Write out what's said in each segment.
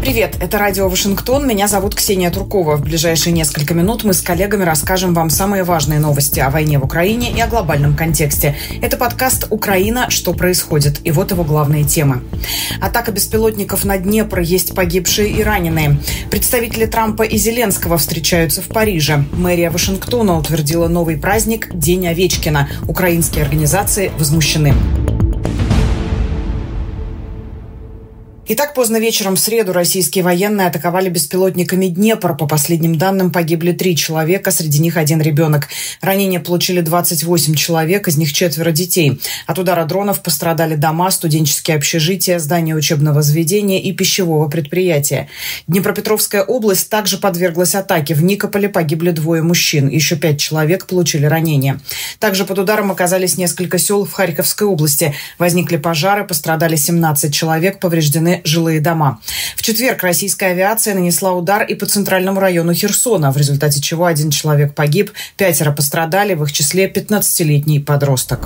Привет, это радио Вашингтон. Меня зовут Ксения Туркова. В ближайшие несколько минут мы с коллегами расскажем вам самые важные новости о войне в Украине и о глобальном контексте. Это подкаст «Украина. Что происходит?» И вот его главные темы. Атака беспилотников на Днепр, есть погибшие и раненые. Представители Трампа и Зеленского встречаются в Париже. Мэрия Вашингтона утвердила новый праздник «День Овечкина». Украинские организации возмущены. Итак, поздно вечером в среду российские военные атаковали беспилотниками Днепр. По последним данным, погибли 3 человека, среди них 1 ребенок. Ранения получили 28 человек, из них 4 детей. От удара дронов пострадали дома, студенческие общежития, здания учебного заведения и пищевого предприятия. Днепропетровская область также подверглась атаке. В Никополе погибли 2 мужчин, еще 5 человек получили ранения. Также под ударом оказались несколько сел в Харьковской области. Возникли пожары, пострадали 17 человек, повреждены жилые дома. В четверг российская авиация нанесла удар и по центральному району Херсона, в результате чего 1 человек погиб, 5 пострадали, в их числе 15-летний подросток.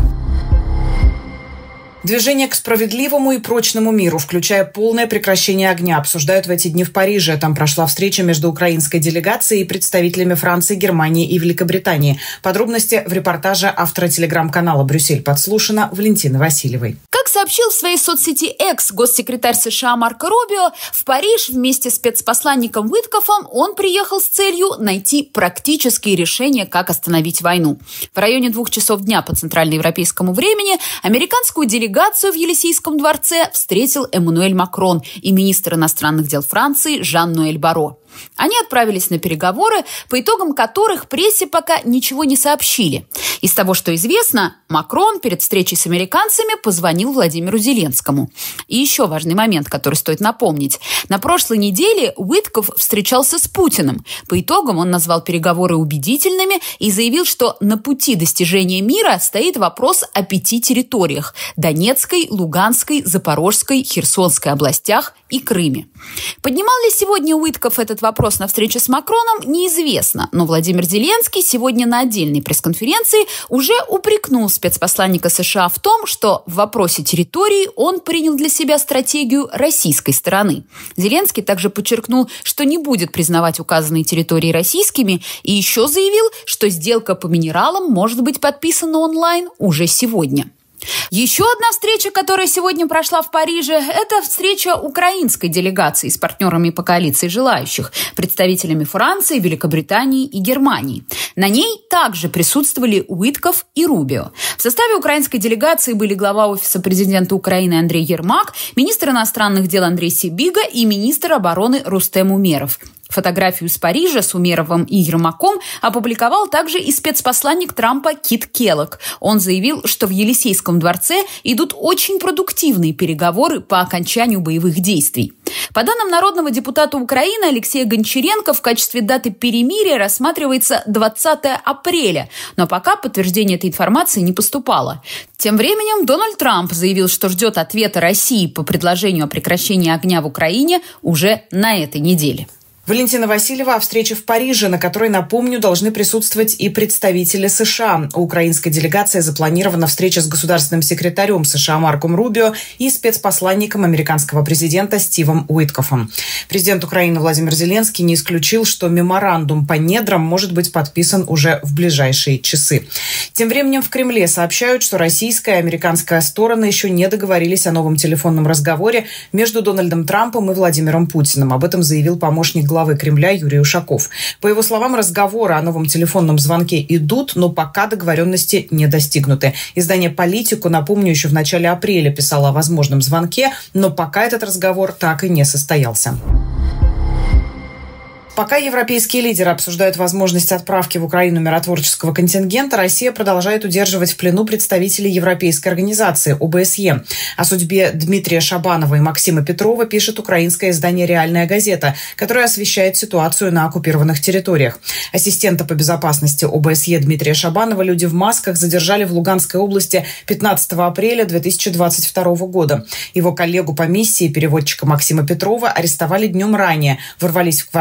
Движение к справедливому и прочному миру, включая полное прекращение огня, обсуждают в эти дни в Париже. Там прошла встреча между украинской делегацией и представителями Франции, Германии и Великобритании. Подробности в репортаже автора телеграм-канала «Брюссель подслушано» Валентины Васильевой. Как сообщил в своей соцсети X госсекретарь США Марко Рубио, в Париж вместе с спецпосланником Уиткофом он приехал с целью найти практические решения, как остановить войну. В районе 2 часов дня по центральноевропейскому времени американскую делегацию в Елисейском дворце встретил Эммануэль Макрон и министр иностранных дел Франции Жан-Ноэль Барро. Они отправились на переговоры, по итогам которых прессе пока ничего не сообщили. Из того, что известно, Макрон перед встречей с американцами позвонил Владимиру Зеленскому. И еще важный момент, который стоит напомнить. На прошлой неделе Уиткоф встречался с Путиным. По итогам он назвал переговоры убедительными и заявил, что на пути достижения мира стоит вопрос о 5 территориях – Донецкой, Луганской, Запорожской, Херсонской областях и Крыме. Поднимал ли сегодня Уиткоф этот вопрос на встрече с Макроном, неизвестно. Но Владимир Зеленский сегодня на отдельной пресс-конференции уже упрекнул спецпосланника США в том, что в вопросе территории он принял для себя стратегию российской стороны. Зеленский также подчеркнул, что не будет признавать указанные территории российскими, и еще заявил, что сделка по минералам может быть подписана онлайн уже сегодня. Еще одна встреча, которая сегодня прошла в Париже, это встреча украинской делегации с партнерами по коалиции желающих, представителями Франции, Великобритании и Германии. На ней также присутствовали Уиткоф и Рубио. В составе украинской делегации были глава Офиса президента Украины Андрей Ермак, министр иностранных дел Андрей Сибига и министр обороны Рустем Умеров. Фотографию из Парижа с Умеровым и Ермаком опубликовал также и спецпосланник Трампа Кит Келлог. Он заявил, что в Елисейском дворце идут очень продуктивные переговоры по окончанию боевых действий. По данным народного депутата Украины Алексея Гончаренко, в качестве даты перемирия рассматривается 20 апреля, но пока подтверждение этой информации не поступало. Тем временем Дональд Трамп заявил, что ждет ответа России по предложению о прекращении огня в Украине уже на этой неделе. Валентина Васильева о встрече в Париже, на которой, напомню, должны присутствовать и представители США. У украинской делегации запланирована встреча с государственным секретарем США Марком Рубио и спецпосланником американского президента Стивом Уиткофом. Президент Украины Владимир Зеленский не исключил, что меморандум по недрам может быть подписан уже в ближайшие часы. Тем временем в Кремле сообщают, что российская и американская стороны еще не договорились о новом телефонном разговоре между Дональдом Трампом и Владимиром Путиным. Об этом заявил помощник главы Кремля Юрий Ушаков. По его словам, разговоры о новом телефонном звонке идут, но пока договоренности не достигнуты. Издание «Политику», напомню, еще в начале апреля писало о возможном звонке, но пока этот разговор так и не состоялся. Пока европейские лидеры обсуждают возможность отправки в Украину миротворческого контингента, Россия продолжает удерживать в плену представителей Европейской организации ОБСЕ. О судьбе Дмитрия Шабанова и Максима Петрова пишет украинское издание «Реальная газета», которое освещает ситуацию на оккупированных территориях. Ассистента по безопасности ОБСЕ Дмитрия Шабанова люди в масках задержали в Луганской области 15 апреля 2022 года. Его коллегу по миссии, переводчика Максима Петрова, арестовали днем ранее, ворвались в квартиру и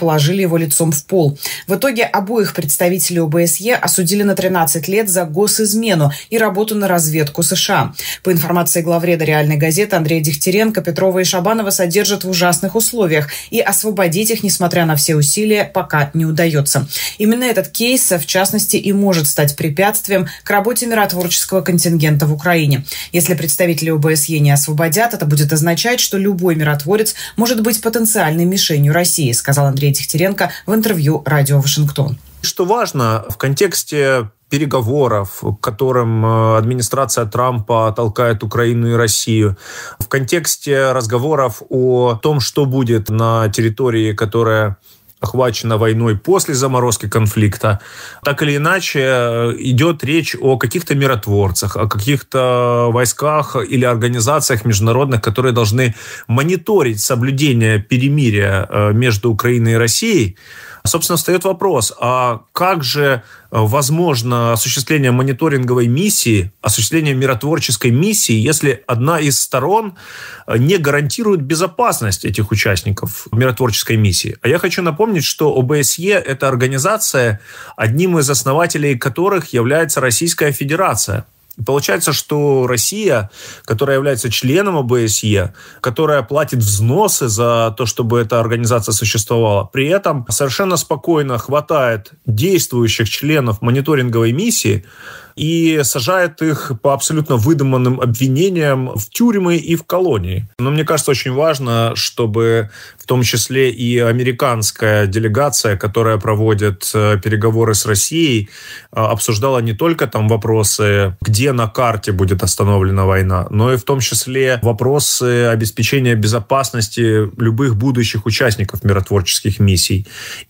положили его лицом в пол. В итоге обоих представителей ОБСЕ осудили на 13 лет за госизмену и работу на разведку США. По информации главреда «Реальной газеты» Андрея Дегтяренко, Петрова и Шабанова содержат в ужасных условиях, и освободить их, несмотря на все усилия, пока не удается. Именно этот кейс, в частности, и может стать препятствием к работе миротворческого контингента в Украине. Если представители ОБСЕ не освободят, это будет означать, что любой миротворец может быть потенциальной мишенью России, сказал Андрей Дегтяренко в интервью «Радио Вашингтон». Что важно, в контексте переговоров, к которым администрация Трампа толкает Украину и Россию, в контексте разговоров о том, что будет на территории, которая охвачена войной после заморозки конфликта, так или иначе идет речь о каких-то миротворцах, о каких-то войсках или организациях международных, которые должны мониторить соблюдение перемирия между Украиной и Россией. Собственно, встает вопрос, а как же возможно осуществление мониторинговой миссии, осуществление миротворческой миссии, если одна из сторон не гарантирует безопасность этих участников миротворческой миссии? А я хочу напомнить, что ОБСЕ – это организация, одним из основателей которых является Российская Федерация. И получается, что Россия, которая является членом ОБСЕ, которая платит взносы за то, чтобы эта организация существовала, при этом совершенно спокойно хватает действующих членов мониторинговой миссии и сажает их по абсолютно выдуманным обвинениям в тюрьмы и в колонии. Но мне кажется, очень важно, чтобы в том числе и американская делегация, которая проводит переговоры с Россией, обсуждала не только там вопросы, где на карте будет остановлена война, но и в том числе вопросы обеспечения безопасности любых будущих участников миротворческих миссий.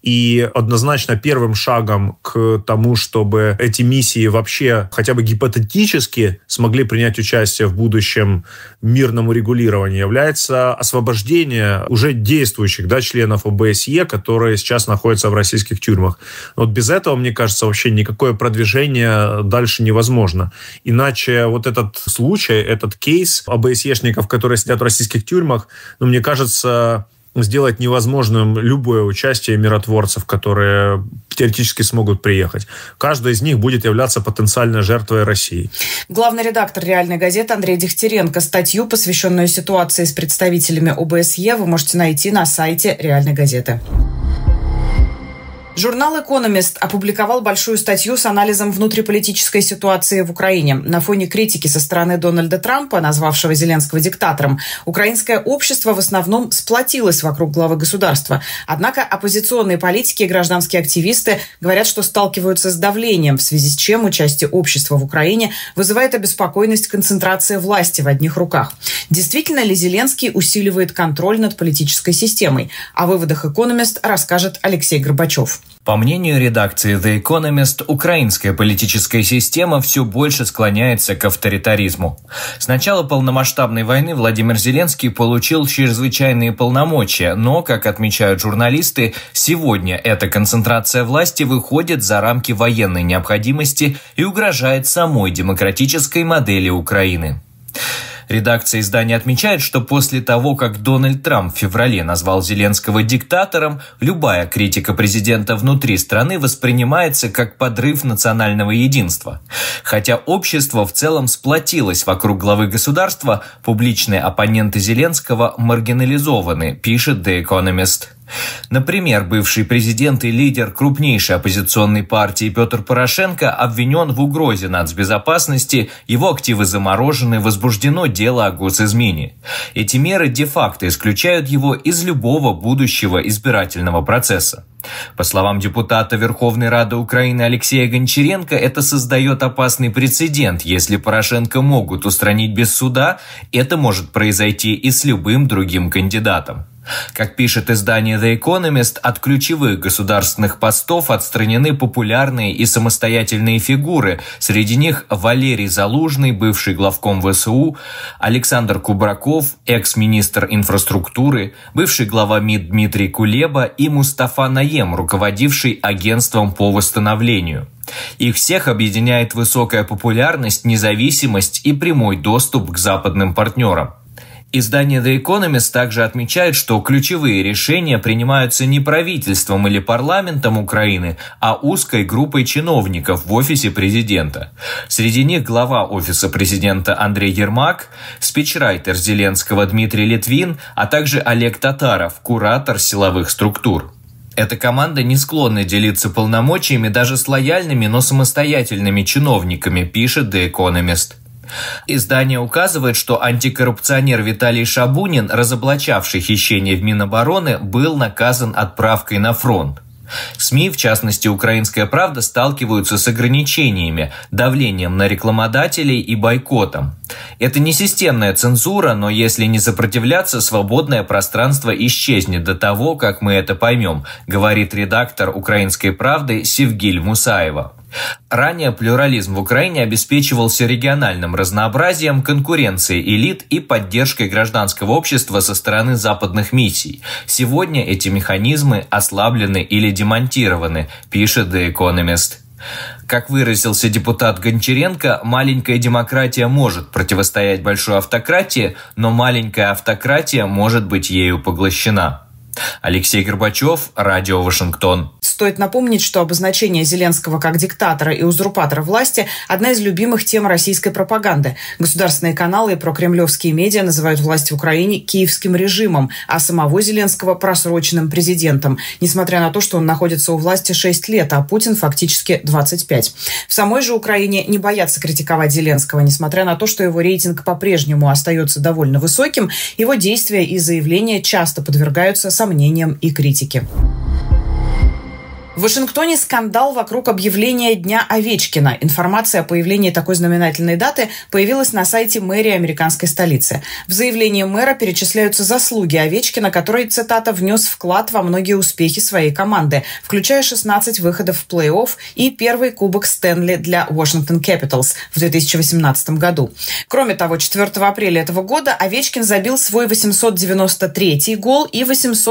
И однозначно первым шагом к тому, чтобы эти миссии вообще хотя бы гипотетически смогли принять участие в будущем мирном урегулировании, является освобождение уже действующих членов ОБСЕ, которые сейчас находятся в российских тюрьмах. Вот без этого, мне кажется, вообще никакое продвижение дальше невозможно. Иначе вот этот случай, этот кейс ОБСЕшников, которые сидят в российских тюрьмах, мне кажется, сделать невозможным любое участие миротворцев, которые теоретически смогут приехать. Каждый из них будет являться потенциальной жертвой России. Главный редактор «Реальной газеты» Андрей Дегтяренко. Статью, посвященную ситуации с представителями ОБСЕ, вы можете найти на сайте «Реальной газеты». Журнал «Экономист» опубликовал большую статью с анализом внутриполитической ситуации в Украине. На фоне критики со стороны Дональда Трампа, назвавшего Зеленского диктатором, украинское общество в основном сплотилось вокруг главы государства. Однако оппозиционные политики и гражданские активисты говорят, что сталкиваются с давлением, в связи с чем участие общества в Украине вызывает обеспокоенность концентрации власти в одних руках. Действительно ли Зеленский усиливает контроль над политической системой? О выводах «Экономист» расскажет Алексей Горбачев. По мнению редакции The Economist, украинская политическая система все больше склоняется к авторитаризму. С начала полномасштабной войны Владимир Зеленский получил чрезвычайные полномочия, но, как отмечают журналисты, сегодня эта концентрация власти выходит за рамки военной необходимости и угрожает самой демократической модели Украины. Редакция издания отмечает, что после того, как Дональд Трамп в феврале назвал Зеленского диктатором, любая критика президента внутри страны воспринимается как подрыв национального единства. Хотя общество в целом сплотилось вокруг главы государства, публичные оппоненты Зеленского маргинализованы, пишет The Economist. Например, бывший президент и лидер крупнейшей оппозиционной партии Петр Порошенко обвинен в угрозе нацбезопасности, его активы заморожены, возбуждено дело о госизмене. Эти меры де-факто исключают его из любого будущего избирательного процесса. По словам депутата Верховной Рады Украины Алексея Гончаренко, это создает опасный прецедент. Если Порошенко могут устранить без суда, это может произойти и с любым другим кандидатом. Как пишет издание The Economist, от ключевых государственных постов отстранены популярные и самостоятельные фигуры. Среди них Валерий Залужный, бывший главком ВСУ, Александр Кубраков, экс-министр инфраструктуры, бывший глава МИД Дмитрий Кулеба и Мустафа Наем, руководивший агентством по восстановлению. Их всех объединяет высокая популярность, независимость и прямой доступ к западным партнерам. Издание The Economist также отмечает, что ключевые решения принимаются не правительством или парламентом Украины, а узкой группой чиновников в офисе президента. Среди них глава офиса президента Андрей Ермак, спичрайтер Зеленского Дмитрий Литвин, а также Олег Татаров, куратор силовых структур. Эта команда не склонна делиться полномочиями даже с лояльными, но самостоятельными чиновниками, пишет The Economist. Издание указывает, что антикоррупционер Виталий Шабунин, разоблачавший хищение в Минобороны, был наказан отправкой на фронт. СМИ, в частности «Украинская правда», сталкиваются с ограничениями, давлением на рекламодателей и бойкотом. Это не системная цензура, но если не сопротивляться, свободное пространство исчезнет до того, как мы это поймем, говорит редактор «Украинской правды» Севгиль Мусаева. Ранее плюрализм в Украине обеспечивался региональным разнообразием, конкуренцией элит и поддержкой гражданского общества со стороны западных миссий. Сегодня эти механизмы ослаблены или демонтированы, пишет The Economist. Как выразился депутат Гончаренко, маленькая демократия может противостоять большой автократии, но маленькая автократия может быть ею поглощена. Алексей Горбачев, Радио Вашингтон. Стоит напомнить, что обозначение Зеленского как диктатора и узурпатора власти – одна из любимых тем российской пропаганды. Государственные каналы и прокремлевские медиа называют власть в Украине киевским режимом, а самого Зеленского – просроченным президентом, несмотря на то, что он находится у власти 6 лет, а Путин фактически 25. В самой же Украине не боятся критиковать Зеленского, несмотря на то, что его рейтинг по-прежнему остается довольно высоким, его действия и заявления часто подвергаются сомнениям и критике. В Вашингтоне скандал вокруг объявления Дня Овечкина. Информация о появлении такой знаменательной даты появилась на сайте мэрии американской столицы. В заявлении мэра перечисляются заслуги Овечкина, который, цитата, «внес вклад во многие успехи своей команды, включая 16 выходов в плей-офф и первый кубок Стэнли для Washington Capitals в 2018 году». Кроме того, 4 апреля этого года Овечкин забил свой 893-й гол и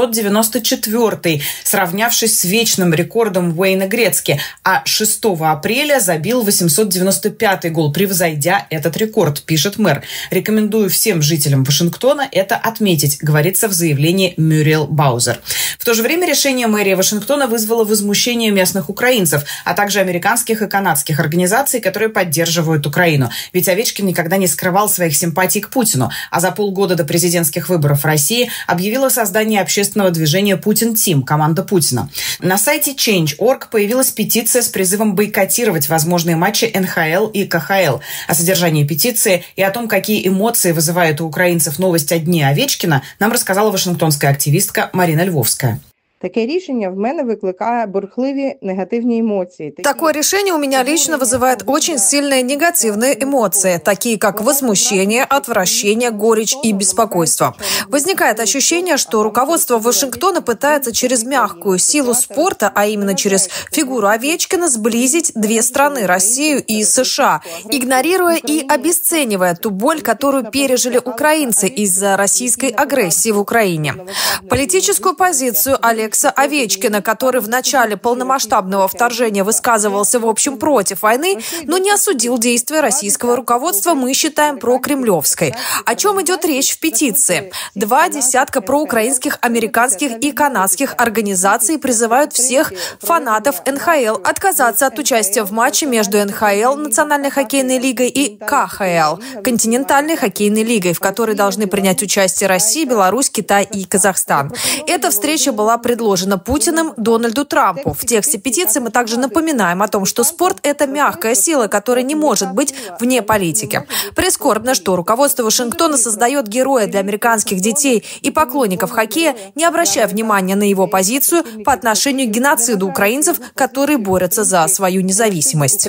894-й, сравнявшись с вечным рекордом Уэйна Грецки, а 6 апреля забил 895-й гол, превзойдя этот рекорд, пишет мэр. Рекомендую всем жителям Вашингтона это отметить, говорится в заявлении Мюриэл Баузер. В то же время решение мэрии Вашингтона вызвало возмущение местных украинцев, а также американских и канадских организаций, которые поддерживают Украину. Ведь Овечкин никогда не скрывал своих симпатий к Путину, а за полгода до президентских выборов в России объявил о создании общественного движения «Путин Тим» – команда Путина. На сайте Change.org появилась петиция с призывом бойкотировать возможные матчи НХЛ и КХЛ. О содержании петиции и о том, какие эмоции вызывает у украинцев новость о Дне Овечкина, нам рассказала вашингтонская активистка Марина Львовская. Таке рішення в мене викликає бурхливі негативні емоции. Такое решение у меня лично вызывает очень сильные негативные эмоции, такие как возмущение, отвращение, горечь и беспокойство. Возникает ощущение, что руководство Вашингтона пытается через мягкую силу спорта, а именно через фигуру Овечкина, сблизить две страны – Россию и США, игнорируя и обесценивая ту боль, которую пережили украинцы из-за российской агрессии в Украине. Политическую позицию Алекса Овечкина, который в начале полномасштабного вторжения высказывался в общем против войны, но не осудил действия российского руководства, мы считаем прокремлевской. О чем идет речь в петиции? 20 проукраинских, американских и канадских организаций призывают всех фанатов НХЛ отказаться от участия в матче между НХЛ, Национальной хоккейной лигой, и КХЛ, Континентальной хоккейной лигой, в которой должны принять участие Россия, Беларусь, Китай и Казахстан. Эта встреча была предложена Путиным Дональду Трампу. В тексте петиции мы также напоминаем о том, что спорт – это мягкая сила, которая не может быть вне политики. Прискорбно, что руководство Вашингтона создает героя для американских детей и поклонников хоккея, не обращая внимания на его позицию по отношению к геноциду украинцев, которые борются за свою независимость.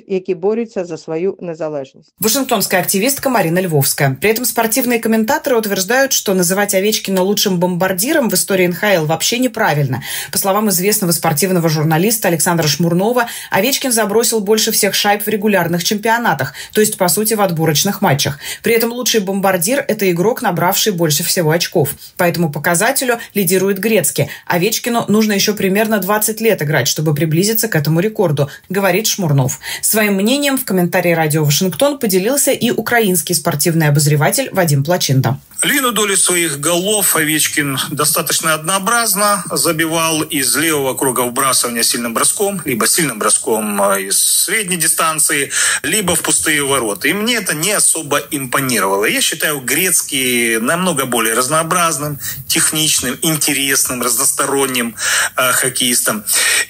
Вашингтонская активистка Марина Львовская. При этом спортивные комментаторы утверждают, что называть Овечкина лучшим бомбардиром в истории НХЛ вообще не неправильно. По словам известного спортивного журналиста Александра Шмурнова, Овечкин забросил больше всех шайб в регулярных чемпионатах, то есть, по сути, в отборочных матчах. При этом лучший бомбардир – это игрок, набравший больше всего очков. По этому показателю лидирует Грецкий. Овечкину нужно еще примерно 20 лет играть, чтобы приблизиться к этому рекорду, говорит Шмурнов. Своим мнением в комментарии «Радио Вашингтон» поделился и украинский спортивный обозреватель Вадим Плачинда. Львиную долю своих голов Овечкин достаточно однообразно забивал из левого круга вбрасывания сильным броском, либо сильным броском из средней дистанции, либо в пустые ворота. И мне это не особо импонировало. Я считаю Грецкий намного более разнообразным, техничным, интересным, разносторонним хоккеистом.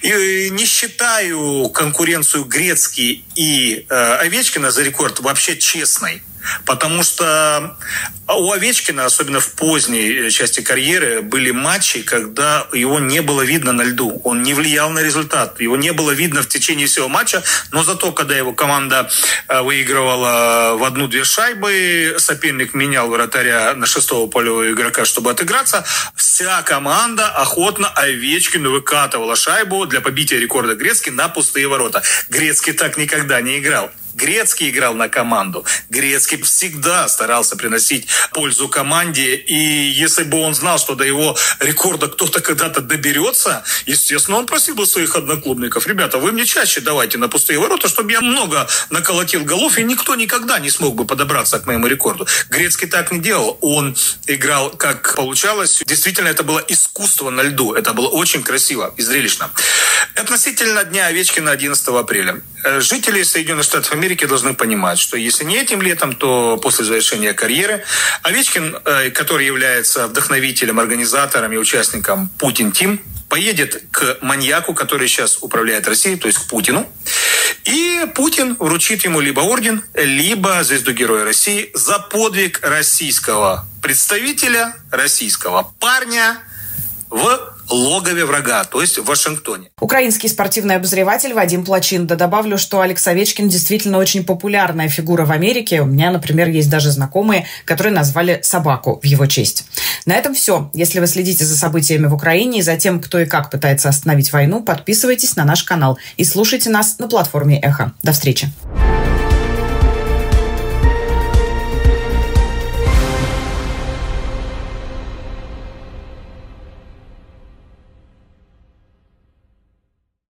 И не считаю конкуренцию Грецкий и Овечкина за рекорд вообще честной. Потому что у Овечкина, особенно в поздней части карьеры, были матчи, когда его не было видно на льду. Он не влиял на результат. Его не было видно в течение всего матча. Но зато, когда его команда выигрывала в 1-2 шайбы, соперник менял вратаря на 6-го полевого игрока, чтобы отыграться, вся команда охотно Овечкину выкатывала шайбу для побития рекорда Грецкий на пустые ворота. Грецкий так никогда не играл. Грецкий играл на команду. Грецкий всегда старался приносить пользу команде. И если бы он знал, что до его рекорда кто-то когда-то доберется, естественно, он просил бы своих одноклубников: ребята, вы мне чаще давайте на пустые ворота, чтобы я много наколотил голов, и никто никогда не смог бы подобраться к моему рекорду. Грецкий так не делал. Он играл, как получалось. Действительно, это было искусство на льду. Это было очень красиво и зрелищно. Относительно Дня Овечкина 11 апреля. Жители Соединенных Штатов Америки должны понимать, что если не этим летом, то после завершения карьеры Овечкин, который является вдохновителем, организатором и участником Путин Тим, поедет к маньяку, который сейчас управляет Россией, то есть к Путину. И Путин вручит ему либо орден, либо звезду Героя России за подвиг российского представителя, российского парня в логове врага, то есть в Вашингтоне. Украинский спортивный обозреватель Вадим Плачинда. Добавлю, что Алекс Овечкин действительно очень популярная фигура в Америке. У меня, например, есть даже знакомые, которые назвали собаку в его честь. На этом все. Если вы следите за событиями в Украине и за тем, кто и как пытается остановить войну, подписывайтесь на наш канал и слушайте нас на платформе Эхо. До встречи.